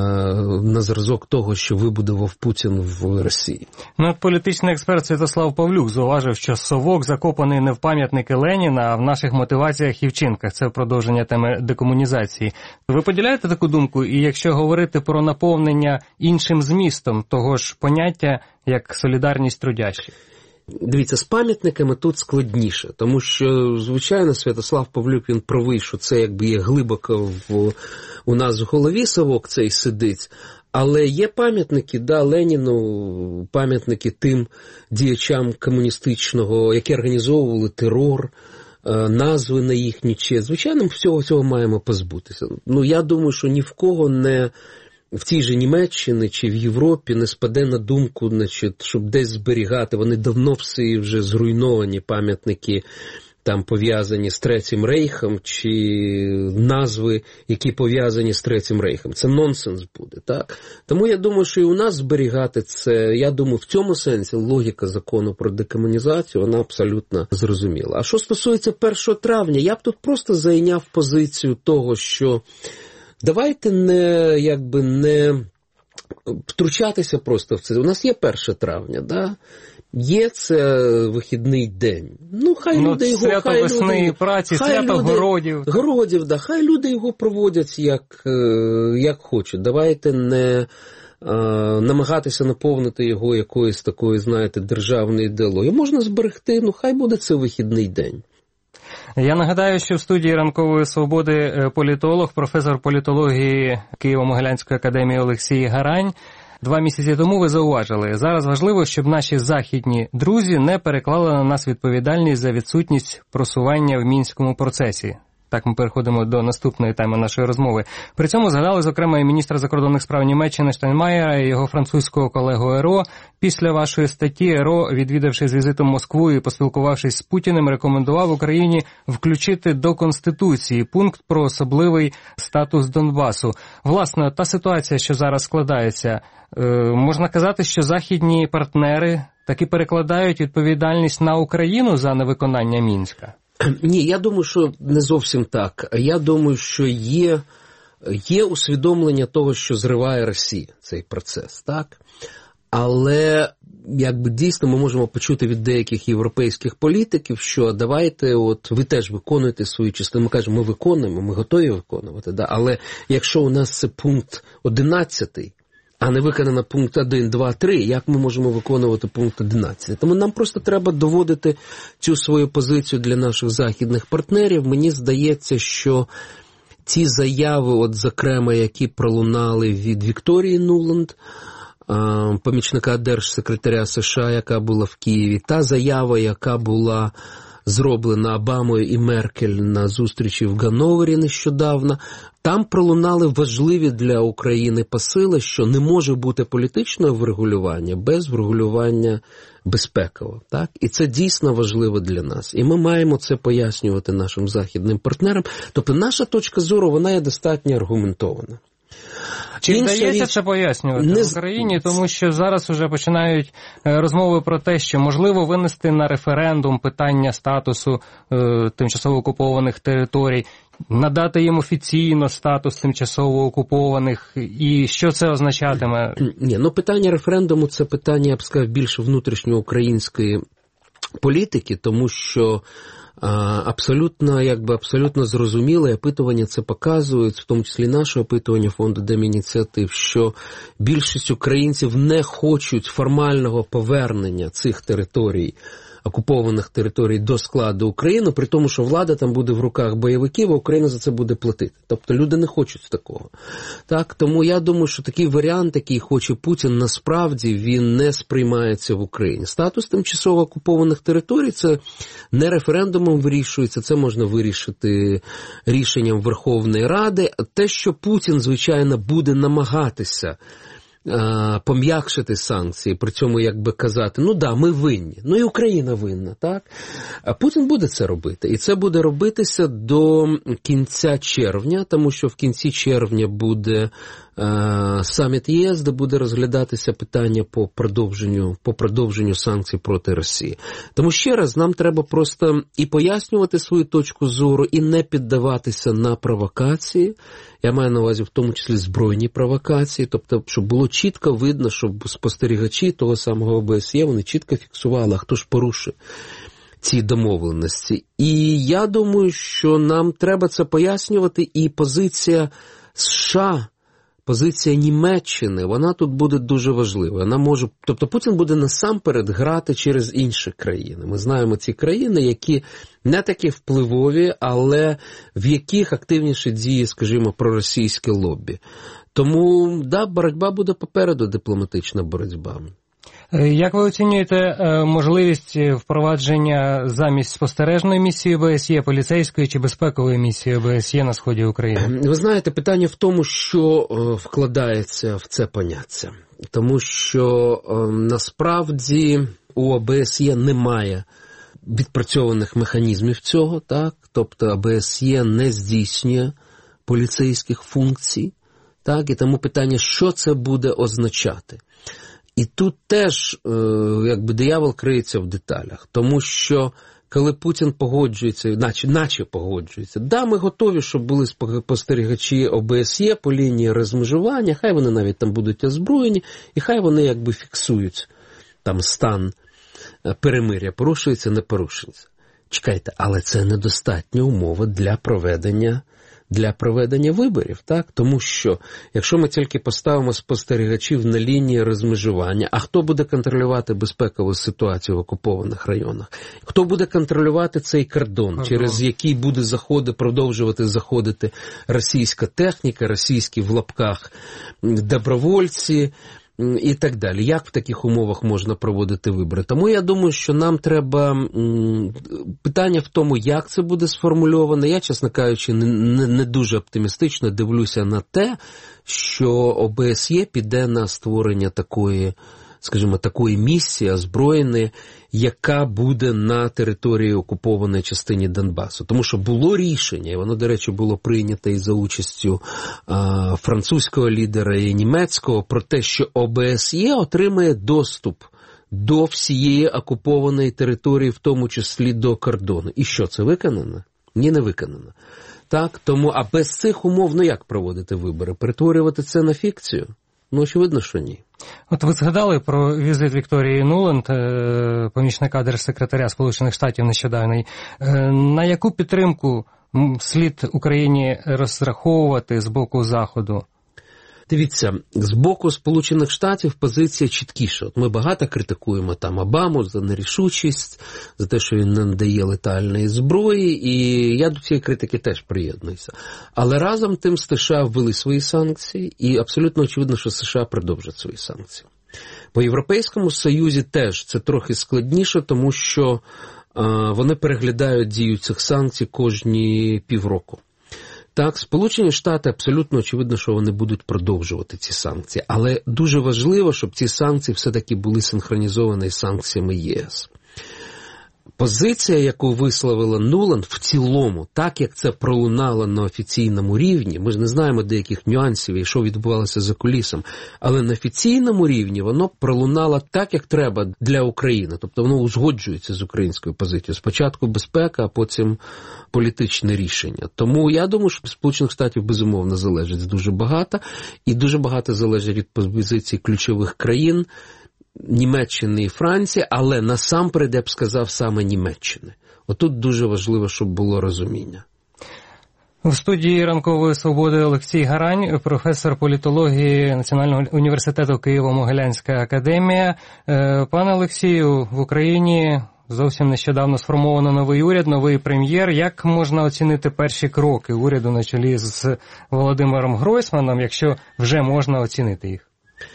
[SPEAKER 18] на зразок того, що вибудував Путін в Росії.
[SPEAKER 2] Ну, от політичний експерт Святослав Павлюк зауважив, що совок закопаний не в пам'ятники Леніна, а в наших мотиваціях і вчинках. Це продовження теми декомунізації. Ви поділяєте таку думку? І якщо говорити про наповнення іншим змістом того ж поняття, як солідарність трудящих?
[SPEAKER 18] Дивіться, з пам'ятниками тут складніше, тому що, звичайно, Святослав Павлюк, він правий, що це якби є глибоко в, у нас в голові совок цей сидить, але є пам'ятники, да, Леніну, пам'ятники тим діячам комуністичного, які організовували терор, назви на їхні честь. Звичайно, всього цього маємо позбутися. Ну, я думаю, що ні в кого не в тій же Німеччині чи в Європі не спаде на думку, значить, щоб десь зберігати. Вони давно всі вже зруйновані пам'ятники, там пов'язані з Третім Рейхом, чи назви, які пов'язані з Третім Рейхом. Це нонсенс буде, так? Тому я думаю, що і у нас зберігати це, я думаю, в цьому сенсі логіка закону про декомунізацію, вона абсолютно зрозуміла. А що стосується першого травня, я б тут просто зайняв позицію того, що давайте не, якби, не втручатися просто в це. У нас є перше травня, да? Є це вихідний день. Ну, хай ну, люди його...
[SPEAKER 2] Свято
[SPEAKER 18] хай
[SPEAKER 2] весни
[SPEAKER 18] люди,
[SPEAKER 2] і праці,
[SPEAKER 18] хай
[SPEAKER 2] свято
[SPEAKER 18] люди,
[SPEAKER 2] городів.
[SPEAKER 18] Городів, да. Хай люди його проводять як, як хочуть. Давайте не а, намагатися наповнити його якоюсь такою, знаєте, державною ідеологією. Можна зберегти, ну хай буде це вихідний день.
[SPEAKER 2] Я нагадаю, що в студії Ранкової Свободи політолог, професор політології Києво-Могилянської академії Олексій Гарань. Два місяці тому ви зауважили, зараз важливо, щоб наші західні друзі не переклали на нас відповідальність за відсутність просування в Мінському процесі. Так, ми переходимо до наступної теми нашої розмови. При цьому згадали, зокрема, і міністра закордонних справ Німеччини Штайнмаєра і його французького колегу Еро. Після вашої статті Еро, відвідавши з візитом Москву і поспілкувавшись з Путіним, рекомендував Україні включити до Конституції пункт про особливий статус Донбасу. Власне, та ситуація, що зараз складається, можна казати, що західні партнери таки перекладають відповідальність на Україну за невиконання Мінська?
[SPEAKER 18] Ні, я думаю, що не зовсім так. Я думаю, що є є усвідомлення того, що зриває Росія цей процес, так? Але якби дійсно ми можемо почути від деяких європейських політиків, що давайте, от ви теж виконуєте свою частину. Ми кажемо, ми виконуємо, ми готові виконувати, да? Але якщо у нас це пункт одинадцятий, а не виконано пункт один, два, три, як ми можемо виконувати пункт одинадцятий? Тому нам просто треба доводити цю свою позицію для наших західних партнерів. Мені здається, що ці заяви, от зокрема, які пролунали від Вікторії Нуланд, помічника держсекретаря США, яка була в Києві, та заява, яка була зроблена Обамою і Меркель на зустрічі в Ганновері нещодавно, там пролунали важливі для України посили, що не може бути політичного врегулювання без врегулювання безпекового. Так? І це дійсно важливо для нас. І ми маємо це пояснювати нашим західним партнерам. Тобто наша точка зору, вона є достатньо аргументована.
[SPEAKER 2] Чи вдається це пояснювати не... в Україні, тому що зараз вже починають розмови про те, що можливо винести на референдум питання статусу е, тимчасово окупованих територій, надати їм офіційно статус тимчасово окупованих, і що це означатиме?
[SPEAKER 18] Ні, ну питання референдуму – це питання, я б сказав, більше внутрішньоукраїнської політики, тому що абсолютно, якби, абсолютно зрозуміле опитування це показують, в тому числі наше опитування Фонду Демініціатив, що більшість українців не хочуть формального повернення цих територій, окупованих територій до складу України, при тому, що влада там буде в руках бойовиків, а Україна за це буде платити. Тобто люди не хочуть такого. Так? Тому я думаю, що такий варіант, який хоче Путін, насправді він не сприймається в Україні. Статус тимчасово окупованих територій – це не референдумом вирішується, це можна вирішити рішенням Верховної Ради. Те, що Путін, звичайно, буде намагатися пом'якшити санкції, при цьому якби казати, ну да, ми винні, ну і Україна винна, так? А Путін буде це робити, і це буде робитися до кінця червня, тому що в кінці червня буде е, саміт ЄС, де буде розглядатися питання по продовженню, по продовженню санкцій проти Росії. Тому ще раз, нам треба просто і пояснювати свою точку зору, і не піддаватися на провокації. Я маю на увазі в тому числі збройні провокації, тобто, щоб було чітко видно, щоб спостерігачі того самого ОБСЄ, вони чітко фіксували, а хто ж порушує ці домовленості. І я думаю, що нам треба це пояснювати, і позиція США, позиція Німеччини, вона тут буде дуже важлива. Вона може, тобто Путін буде насамперед грати через інші країни. Ми знаємо ці країни, які не такі впливові, але в яких активніше діє, скажімо, проросійське лобі. Тому, да, боротьба буде попереду, дипломатична боротьба.
[SPEAKER 2] Як ви оцінюєте можливість впровадження замість спостережної місії ОБСЄ, поліцейської чи безпекової місії ОБСЄ на сході України?
[SPEAKER 18] Ви знаєте, питання в тому, що вкладається в це поняття. Тому що насправді у ОБСЄ немає відпрацьованих механізмів цього, так? Тобто ОБСЄ не здійснює поліцейських функцій, так? І тому питання, що це буде означати. І тут теж, якби, диявол криється в деталях, тому що коли Путін погоджується, наче, наче погоджується, да, ми готові, щоб були спостерігачі ОБСЄ по лінії розмежування, хай вони навіть там будуть озброєні, і хай вони якби фіксують там стан перемир'я, порушується, не порушується. Чекайте, але це недостатня умова для проведення для проведення виборів, так? Тому що, якщо ми тільки поставимо спостерігачів на лінії розмежування, а хто буде контролювати безпекову ситуацію в окупованих районах? Хто буде контролювати цей кордон, ага. через який буде заходи, продовжувати заходити російська техніка, російські в лапках добровольці, і так далі. Як в таких умовах можна проводити вибори? Тому я думаю, що нам треба... Питання в тому, як це буде сформульовано. Я, чесно кажучи, не, не, не дуже оптимістично дивлюся на те, що ОБСЄ піде на створення такої, скажімо, такої місії озброєної, яка буде на території окупованої частини Донбасу. Тому що було рішення, і воно, до речі, було прийнято і за участю а, французького лідера і німецького, про те, що ОБСЄ отримає доступ до всієї окупованої території, в тому числі до кордону. І що, це виконано? Ні, не виконано. Так? Тому, а без цих умов, ну як проводити вибори? Перетворювати це на фікцію? Ну, очевидно, що ні.
[SPEAKER 2] От ви згадали про візит Вікторії Нуланд, помічника держсекретаря Сполучених Штатів нещодавний. На яку підтримку слід Україні розраховувати з боку Заходу?
[SPEAKER 18] Дивіться, з боку Сполучених Штатів позиція чіткіша. От ми багато критикуємо там Обаму за нерішучість, за те, що він не надає летальної зброї, і я до цієї критики теж приєднуюся. Але разом тим США ввели свої санкції, і абсолютно очевидно, що США продовжать свої санкції. По Європейському Союзі теж це трохи складніше, тому що а, вони переглядають дію цих санкцій кожні півроку. Так, Сполучені Штати абсолютно очевидно, що вони будуть продовжувати ці санкції. Але дуже важливо, щоб ці санкції все-таки були синхронізовані з санкціями ЄС. Позиція, яку висловила Нуланд в цілому, так як це пролунало на офіційному рівні, ми ж не знаємо деяких нюансів і що відбувалося за кулісом, але на офіційному рівні воно пролунало так, як треба для України. Тобто воно узгоджується з українською позицією. Спочатку безпека, а потім політичне рішення. Тому я думаю, що Сполучених Штатів безумовно залежить дуже багато, і дуже багато залежить від позиції ключових країн, Німеччини і Франції, але насамперед, я б сказав, саме Німеччини. Отут дуже важливо, щоб було розуміння.
[SPEAKER 2] У студії «Ранкової свободи» Олексій Гарань, професор політології Національного університету Києво-Могилянська академія. Пане Олексію, в Україні зовсім нещодавно сформовано новий уряд, новий прем'єр. Як можна оцінити перші кроки уряду на чолі з Володимиром Гройсманом, якщо вже можна оцінити їх?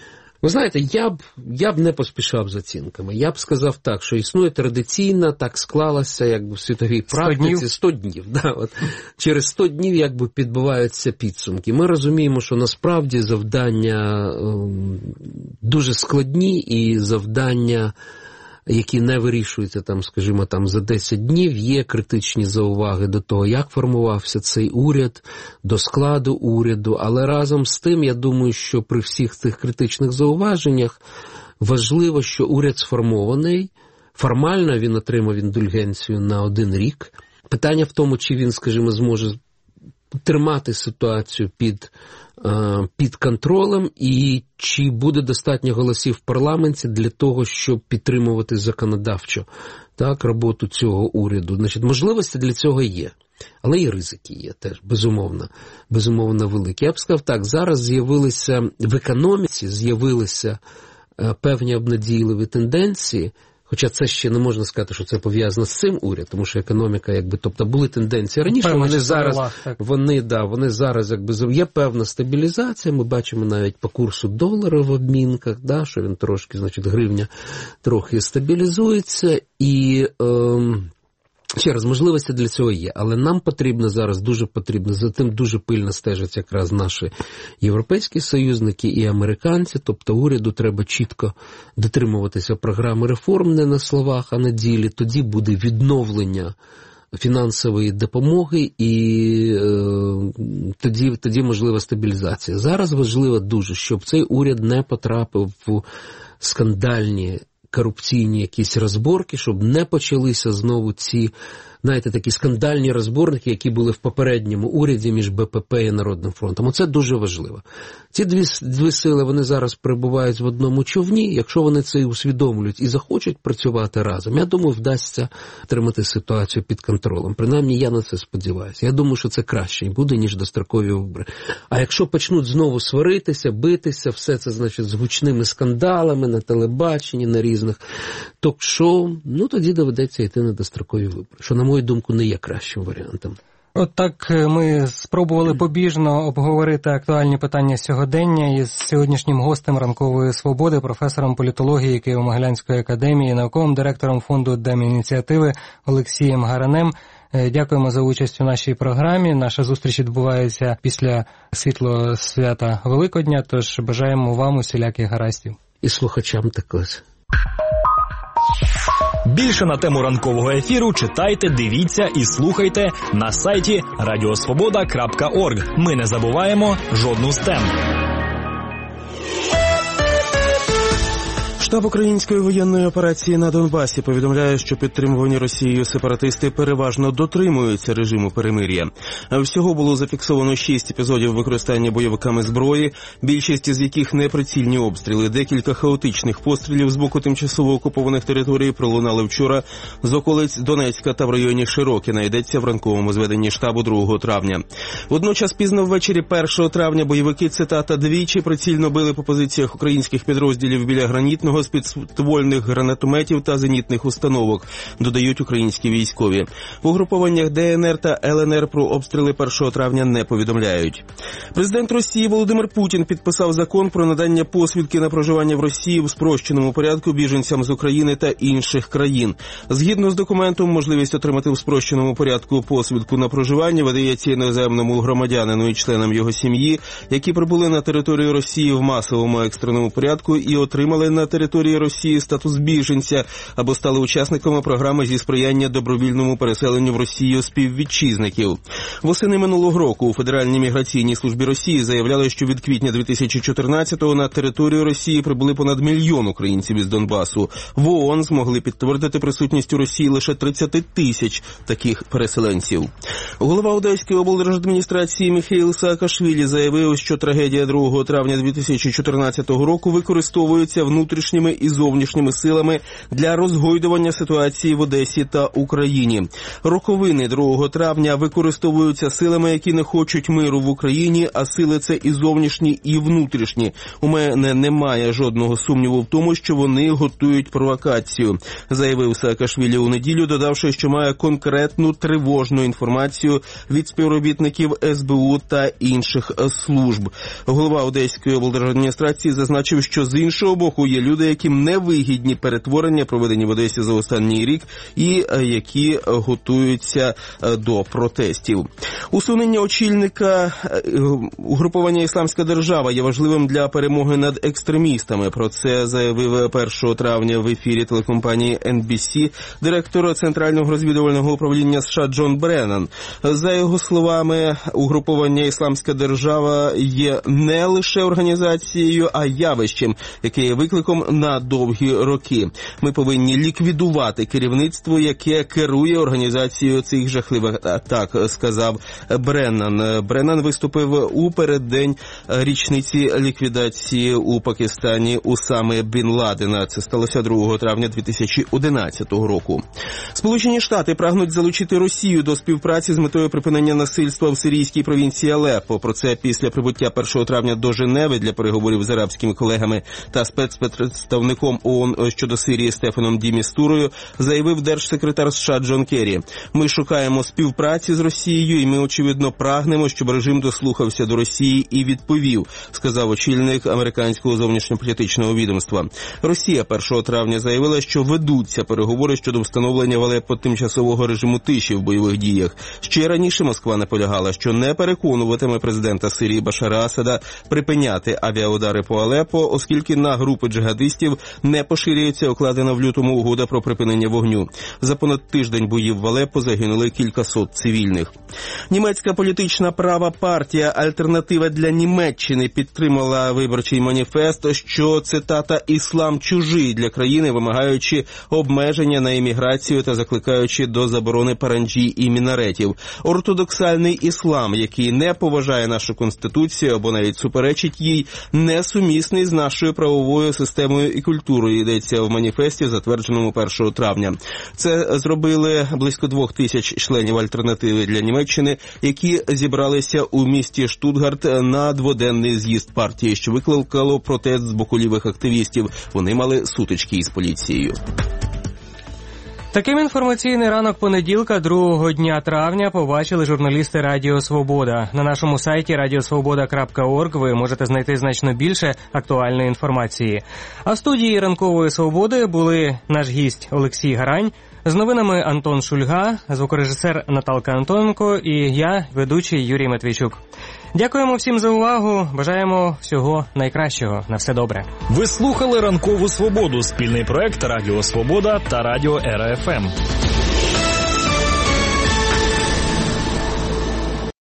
[SPEAKER 18] Ви знаєте, я б, я б не поспішав з оцінками. Я б сказав так, що існує традиційно, так склалося, якби в світовій практиці, сто днів. Да, от, через сто днів якби підбиваються підсумки. Ми розуміємо, що насправді завдання ем, дуже складні і завдання, які не вирішуються, там, скажімо, там, за десять днів, є критичні зауваги до того, як формувався цей уряд, до складу уряду, але разом з тим, я думаю, що при всіх цих критичних зауваженнях важливо, що уряд сформований, формально він отримав індульгенцію на один рік. Питання в тому, чи він, скажімо, зможе тримати ситуацію під, під контролем і чи буде достатньо голосів в парламенті для того, щоб підтримувати законодавчо так, роботу цього уряду. Значить, можливості для цього є, але і ризики є теж, безумовно, безумовно великі. Я б сказав так, зараз з'явилися в економіці, з'явилися певні обнадійливі тенденції, хоча це ще не можна сказати, що це пов'язано з цим урядом, тому що економіка, якби, тобто були тенденції раніше,
[SPEAKER 2] Певно,
[SPEAKER 18] вони зараз,
[SPEAKER 2] лах,
[SPEAKER 18] вони, да, вони зараз, якби, є певна стабілізація, ми бачимо навіть по курсу долара в обмінках, да, що він трошки, значить, гривня трохи стабілізується, і, ем, ще раз, можливості для цього є, але нам потрібно зараз, дуже потрібно, за тим дуже пильно стежать якраз наші європейські союзники і американці, тобто уряду треба чітко дотримуватися програми реформ не на словах, а на ділі, тоді буде відновлення фінансової допомоги і е, тоді, тоді можлива стабілізація. Зараз важливо дуже, щоб цей уряд не потрапив в скандальні корупційні якісь розборки, щоб не почалися знову ці, знаєте, такі скандальні розборники, які були в попередньому уряді між БПП і Народним фронтом. Оце дуже важливо. Ці дві, дві сили, вони зараз перебувають в одному човні. Якщо вони це усвідомлюють і захочуть працювати разом, я думаю, вдасться тримати ситуацію під контролем. Принаймні, я на це сподіваюся. Я думаю, що це краще і буде, ніж дострокові вибори. А якщо почнуть знову сваритися, битися, все це, значить, з гучними скандалами на телебаченні, на різних ток-шоу, ну, тоді доведеться йти на дострокові вибори. Що, на мою думку, не є кращим варіантом.
[SPEAKER 2] От так ми спробували побіжно обговорити актуальні питання сьогодення із сьогоднішнім гостем «Ранкової свободи», професором політології Києво-Могилянської академії, науковим директором фонду Демініціативи Олексієм Гаранем. Дякуємо за участь у нашій програмі. Наша зустріч відбувається після світлого свята Великодня, тож бажаємо вам усіляких гараздів.
[SPEAKER 18] І слухачам також.
[SPEAKER 1] Більше на тему ранкового ефіру читайте, дивіться і слухайте на сайті радіосвобода крапка орг. Ми не забуваємо жодну з тем.
[SPEAKER 6] Штаб української воєнної операції на Донбасі повідомляє, що підтримувані Росією сепаратисти переважно дотримуються режиму перемир'я. Всього було зафіксовано шість епізодів використання бойовиками зброї, більшість з яких неприцільні обстріли. Декілька хаотичних пострілів з боку тимчасово окупованих територій пролунали вчора з околиць Донецька та в районі Широкіна, йдеться в ранковому зведенні штабу другого травня. Водночас пізно ввечері першого травня бойовики, цитата, двічі прицільно били по позиціях українських підрозділів біля Гранітного з підствольних гранатометів та зенітних установок, додають українські військові. В угрупованнях Де Ен Ер та Ел Ен Ер про обстріли першого травня не повідомляють. Президент Росії Володимир Путін підписав закон про надання посвідки на проживання в Росії в спрощеному порядку біженцям з України та інших країн. Згідно з документом, можливість отримати в спрощеному порядку посвідку на проживання видається іноземному громадянину і членам його сім'ї, які прибули на територію Росії в масовому екстреному порядку і отримали на території Росії статус біженця або стали учасниками програми зі сприяння добровільному переселенню в Росію співвітчизників. Восени минулого року у Федеральній міграційній службі Росії заявляли, що від квітня дві тисячі чотирнадцятого на територію Росії прибули понад мільйон українців із Донбасу. В О О Н змогли підтвердити присутність у Росії лише тридцять тисяч таких переселенців. Голова Одеської облдержадміністрації Міхеїл Саакашвілі заявив, що трагедія другого травня дві тисячі чотирнадцятого року використовується внутрішніми і зовнішніми силами для розгойдування ситуації в Одесі та Україні. Роковини другого травня використовуються силами, які не хочуть миру в Україні, а сили це і зовнішні, і внутрішні. У мене немає жодного сумніву в тому, що вони готують провокацію, заявив Саакашвілі у неділю, додавши, що має конкретну тривожну інформацію від співробітників Ес Бе У та інших служб. Голова Одеської облдержадміністрації зазначив, що з іншого боку є люди, яким невигідні перетворення, проведені в Одесі за останній рік, і які готуються до протестів. Усунення очільника угрупування «Ісламська держава» є важливим для перемоги над екстремістами. Про це заявив першого травня в ефірі телекомпанії Ен Бі Сі директор Центрального розвідувального управління США Джон Бреннан. За його словами, угруповання «Ісламська держава» є не лише організацією, а явищем, яке є викликом на довгі роки. Ми повинні ліквідувати керівництво, яке керує організацією цих жахливих атак, сказав Бреннан. Бреннан виступив у переддень річниці ліквідації у Пакистані Усами Бін Ладена. Це сталося другого травня дві тисячі одинадцятого року. Сполучені Штати прагнуть залучити Росію до співпраці з метою припинення насильства в сирійській провінції Алеппо. Про це після прибуття першого травня до Женеви для переговорів з арабськими колегами та спецпредставником О О Н щодо Сирії Стефаном Ді Містурою заявив держсекретар США Джон Керрі. Ми шукаємо співпраці з Росією і ми, очевидно, прагнемо, щоб режим дослухався до Росії і відповів, сказав очільник американського зовнішньополітичного відомства. Росія першого травня заявила, що ведуться переговори щодо встановлення в Алеппо тимчасового режиму тиші в бойових діях. Ще раніше Москва наполягала, що не переконуватиме президента Сирії Башара Асада припиняти авіаудари по Алеппо, оскільки на групи джихадистів не поширюється укладена в лютому угода про припинення вогню. За понад тиждень боїв в Алеппо загинули кількасот цивільних. Німецька політична права партія «Альтернатива для Німеччини» підтримала виборчий маніфест, що, цитата, «іслам чужий для країни», вимагаючи обмеження на імміграцію та закликаючи до заборони паранджі і мінаретів. Ортодоксальний іслам, який не поважає нашу конституцію або навіть суперечить їй, несумісний з нашою правовою системою і культурою, йдеться в маніфесті, затвердженому першого травня. Це зробили близько двох тисяч членів «Альтернативи для Німеччини», які зібралися у місті Штутгарт на дводенний з'їзд партії, що викликало протест з боку лівих активістів. Вони мали сутички із поліцією.
[SPEAKER 2] Таким інформаційний ранок понеділка, другого дня травня, побачили журналісти Радіо Свобода. На нашому сайті радіосвобода крапка орг ви можете знайти значно більше актуальної інформації. А в студії Ранкової Свободи були наш гість Олексій Гарань, з новинами Антон Шульга, звукорежисер Наталка Антоненко і я, ведучий Юрій Матвійчук. Дякуємо всім за увагу, бажаємо всього найкращого. На все добре.
[SPEAKER 1] Ви слухали Ранкову Свободу, спільний проект Радіо Свобода та Радіо Ера Еф Ем.